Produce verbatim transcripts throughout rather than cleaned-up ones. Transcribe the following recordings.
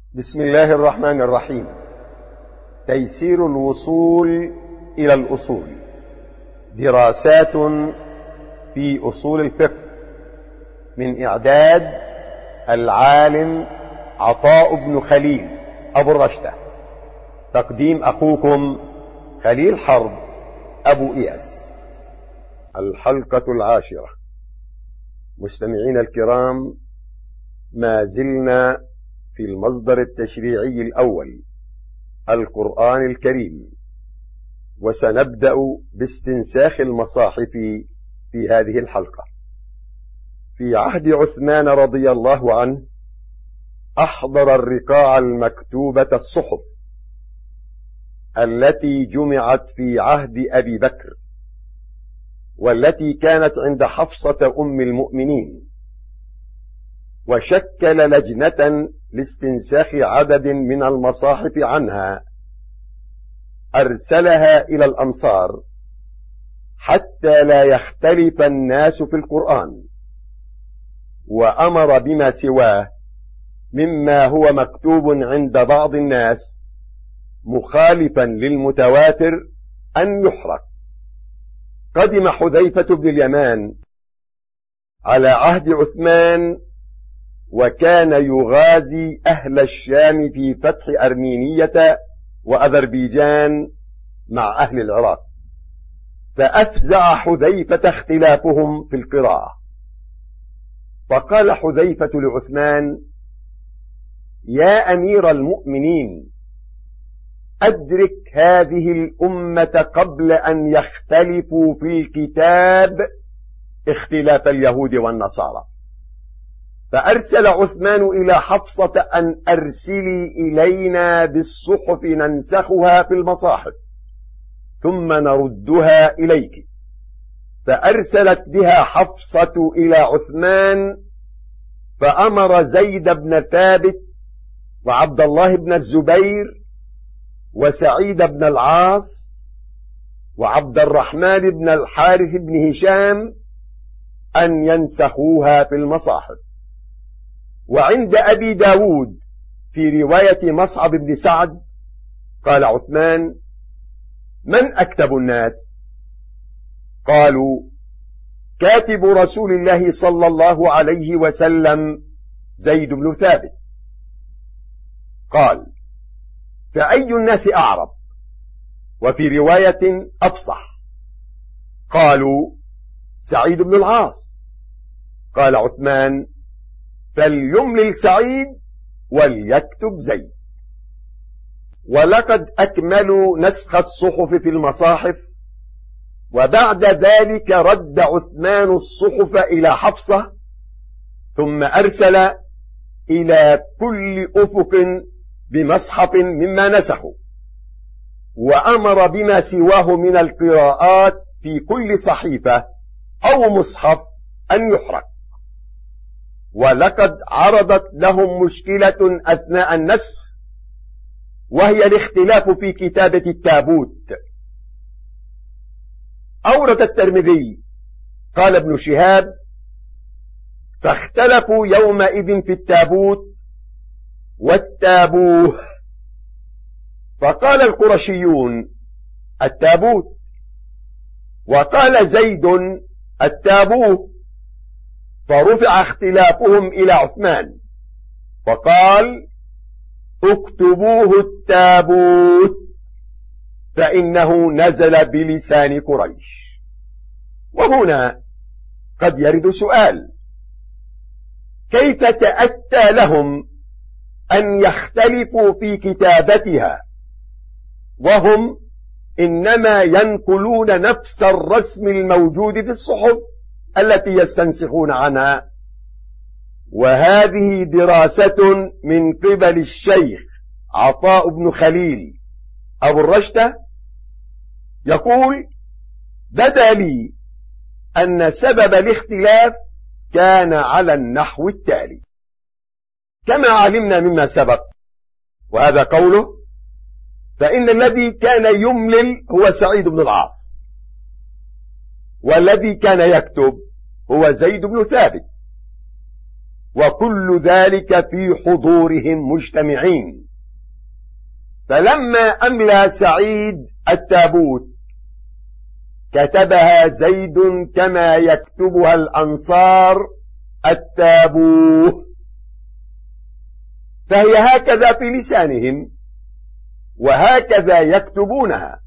بسم الله الرحمن الرحيم. تيسير الوصول إلى الأصول، دراسات في أصول الفقه، من إعداد العالم عطاء بن خليل أبو الرشدة، تقديم أخوكم خليل حرب أبو إياس. الحلقة العاشرة. مستمعين الكرام، ما زلنا في المصدر التشريعي الأول القرآن الكريم، وسنبدأ باستنساخ المصاحف في هذه الحلقة. في عهد عثمان رضي الله عنه أحضر الرقاع المكتوبة الصحف التي جمعت في عهد أبي بكر، والتي كانت عند حفصة أم المؤمنين، وشكل لجنة لاستنساخ عدد من المصاحف عنها، أرسلها إلى الأمصار حتى لا يختلف الناس في القرآن، وأمر بما سواه مما هو مكتوب عند بعض الناس مخالفا للمتواتر أن يحرق. قدم حذيفة بن اليمان على عهد عثمان، وكان يغازي أهل الشام في فتح أرمينية وأذربيجان مع أهل العراق، فأفزع حذيفة اختلافهم في القراءة، فقال حذيفة لعثمان: يا أمير المؤمنين، أدرك هذه الأمة قبل أن يختلفوا في الكتاب اختلاف اليهود والنصارى. فأرسل عثمان إلى حفصة أن أرسلي إلينا بالصحف ننسخها في المصاحف ثم نردها إليك. فأرسلت بها حفصة إلى عثمان، فأمر زيد بن ثابت وعبد الله بن الزبير وسعيد بن العاص وعبد الرحمن بن الحارث بن هشام أن ينسخوها في المصاحف. وعند أبي داود في رواية مصعب بن سعد قال عثمان: من أكتب الناس؟ قالوا: كاتب رسول الله صلى الله عليه وسلم زيد بن ثابت. قال: فأي الناس أعرب؟ وفي رواية أفصح؟ قالوا: سعيد بن العاص. قال عثمان: فليملل سعيد وليكتب زيد. ولقد أكملوا نسخ الصحف في المصاحف، وبعد ذلك رد عثمان الصحف إلى حفصة، ثم أرسل إلى كل أفق بمصحف مما نسخوا، وأمر بما سواه من القراءات في كل صحيفة أو مصحف أن يحرق. ولقد عرضت لهم مشكلة أثناء النسخ، وهي الاختلاف في كتابة التابوت. أورد الترمذي قال ابن شهاب: فاختلفوا يومئذ في التابوت والتابوه، فقال القرشيون: التابوت، وقال زيد: التابوه، فرفع اختلافهم إلى عثمان، فقال: اكتبوه التابوت، فإنه نزل بلسان قريش. وهنا قد يرد سؤال: كيف تأتى لهم أن يختلفوا في كتابتها، وهم إنما ينقلون نفس الرسم الموجود في الصحف التي يستنسخون عنها؟ وهذه دراسة من قبل الشيخ عطاء بن خليل أبو الرشدة، يقول: بدا لي أن سبب الاختلاف كان على النحو التالي، كما علمنا مما سبق، وهذا قوله: فإن الذي كان يملل هو سعيد بن العاص، والذي كان يكتب هو زيد بن ثابت. وكل ذلك في حضورهم مجتمعين. فلما أملى سعيد التابوت كتبها زيد كما يكتبها الأنصار التابوه، فهي هكذا في لسانهم وهكذا يكتبونها.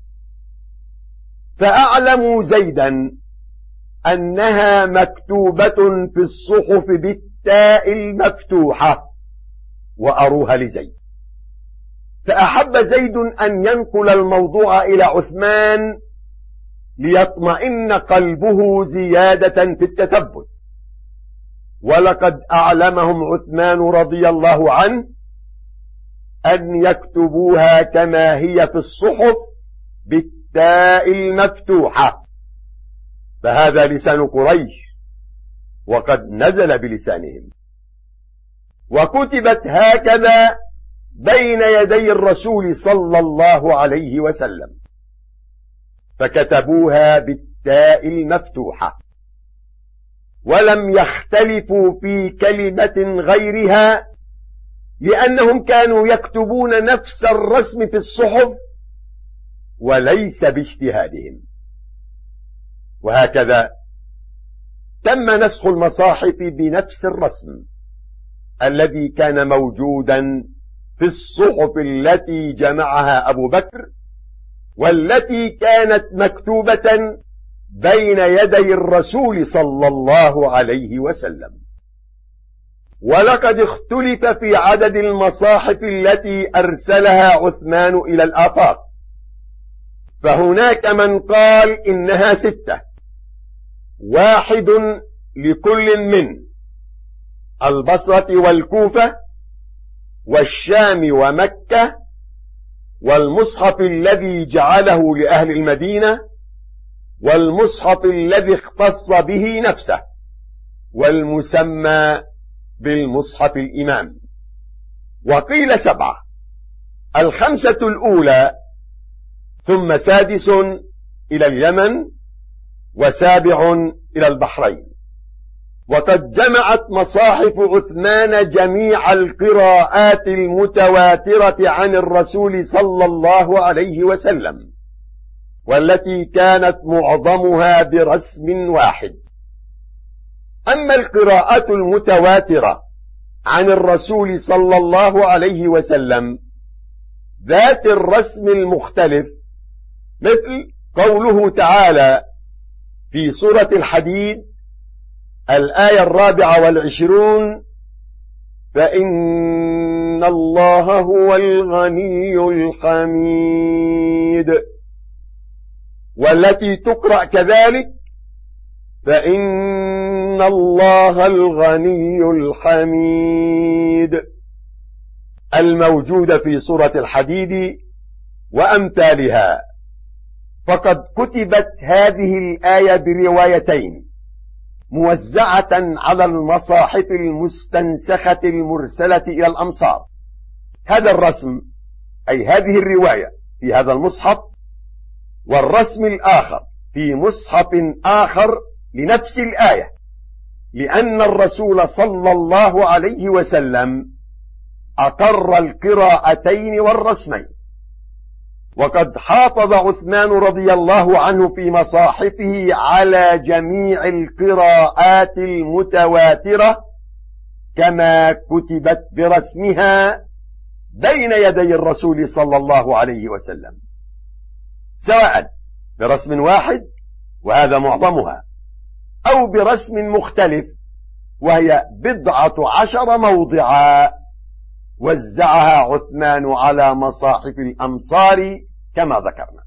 فأعلموا زيدا أنها مكتوبة في الصحف بالتاء المفتوحة وأروها لزيد. فأحب زيد أن ينقل الموضوع إلى عثمان ليطمئن قلبه زيادة في التثبت. ولقد أعلمهم عثمان رضي الله عنه أن يكتبوها كما هي في الصحف بالتاء المفتوحة، فهذا لسان قريش وقد نزل بلسانهم. وكتبت هكذا بين يدي الرسول صلى الله عليه وسلم، فكتبوها بالتاء المفتوحة، ولم يختلفوا في كلمة غيرها، لأنهم كانوا يكتبون نفس الرسم في الصحف وليس باجتهادهم. وهكذا تم نسخ المصاحف بنفس الرسم الذي كان موجودا في الصحف التي جمعها أبو بكر، والتي كانت مكتوبة بين يدي الرسول صلى الله عليه وسلم. ولقد اختلف في عدد المصاحف التي أرسلها عثمان إلى الآفاق، فهناك من قال إنها ستة، واحد لكل من البصرة والكوفة والشام ومكة، والمصحف الذي جعله لأهل المدينة، والمصحف الذي اختص به نفسه، والمسمى بالمصحف الإمام. وقيل سبعة، الخمسة الأولى، ثم سادس إلى اليمن، وسابع إلى البحرين. وقد جمعت مصاحف عثمان جميع القراءات المتواترة عن الرسول صلى الله عليه وسلم، والتي كانت معظمها برسم واحد. أما القراءات المتواترة عن الرسول صلى الله عليه وسلم ذات الرسم المختلف، مثل قوله تعالى في سورة الحديد الآية الرابعة والعشرون: فإن الله هو الغني الحميد، والتي تقرأ كذلك: فإن الله الغني الحميد، الموجودة في سورة الحديد وأمثالها. فقد كتبت هذه الآية بروايتين موزعة على المصاحف المستنسخة المرسلة إلى الأمصار. هذا الرسم أي هذه الرواية في هذا المصحف، والرسم الآخر في مصحف آخر لنفس الآية، لأن الرسول صلى الله عليه وسلم أقر القراءتين والرسمين. وقد حافظ عثمان رضي الله عنه في مصاحفه على جميع القراءات المتواترة كما كتبت برسمها بين يدي الرسول صلى الله عليه وسلم، سواء برسم واحد وهذا معظمها، أو برسم مختلف وهي بضعة عشر موضعا وزعها عثمان على مصاحف الأمصار كما ذكرنا.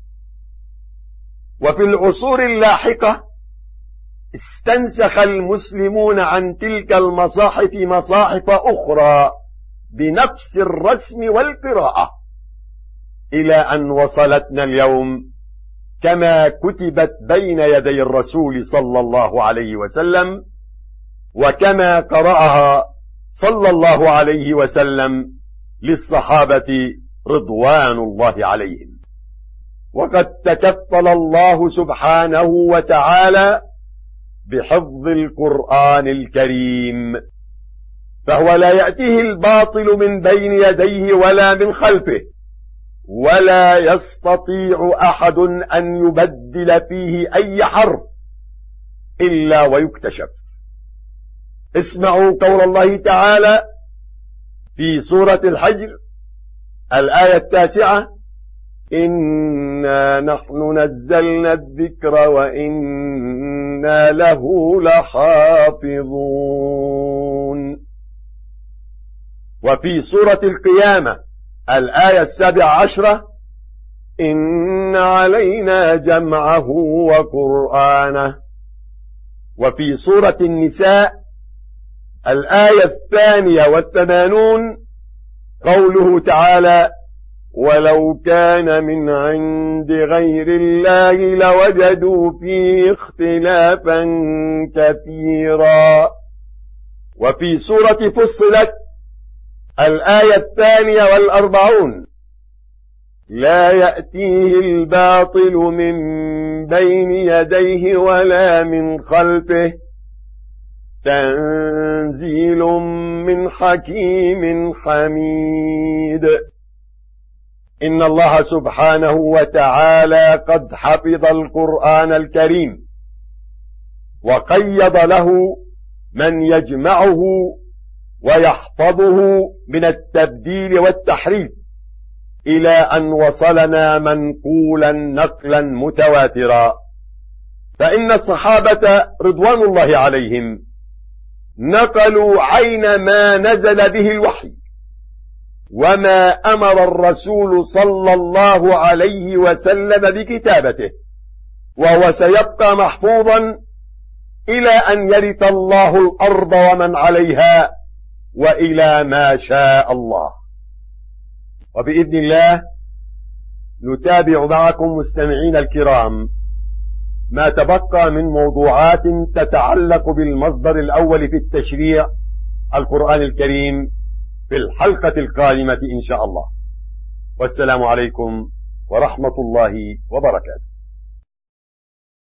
وفي العصور اللاحقة استنسخ المسلمون عن تلك المصاحف مصاحف أخرى بنفس الرسم والقراءة، إلى أن وصلتنا اليوم كما كتبت بين يدي الرسول صلى الله عليه وسلم، وكما قرأها صلى الله عليه وسلم للصحابة رضوان الله عليهم. وقد تكفل الله سبحانه وتعالى بحفظ القرآن الكريم فهو لا يأتيه الباطل من بين يديه ولا من خلفه، ولا يستطيع أحد أن يبدل فيه أي حرف إلا ويكتشف. اسمعوا قول الله تعالى في سورة الحجر الآية التاسعة: إنا نحن نزلنا الذكر وإنا له لحافظون. وفي سورة القيامة الآية السابعة عشرة: إن علينا جمعه وقرآنه. وفي سورة النساء الآية الثانية والثمانون قوله تعالى: ولو كان من عند غير الله لوجدوا فيه اختلافا كثيرا. وفي سورة فصلت الآية الثانية والأربعون: لا يأتيه الباطل من بين يديه ولا من خلفه تنزيل من حكيم حميد. إن الله سبحانه وتعالى قد حفظ القرآن الكريم وقيض له من يجمعه ويحفظه من التبديل والتحريف إلى أن وصلنا منقولا نقلا متواترا. فإن الصحابة رضوان الله عليهم نقلوا عين ما نزل به الوحي وما أمر الرسول صلى الله عليه وسلم بكتابته، وهو سيبقى محفوظا إلى أن يرث الله الأرض ومن عليها وإلى ما شاء الله. وبإذن الله نتابع معكم مستمعين الكرام ما تبقى من موضوعات تتعلق بالمصدر الأول في التشريع القرآن الكريم في الحلقة القادمة إن شاء الله. والسلام عليكم ورحمة الله وبركاته.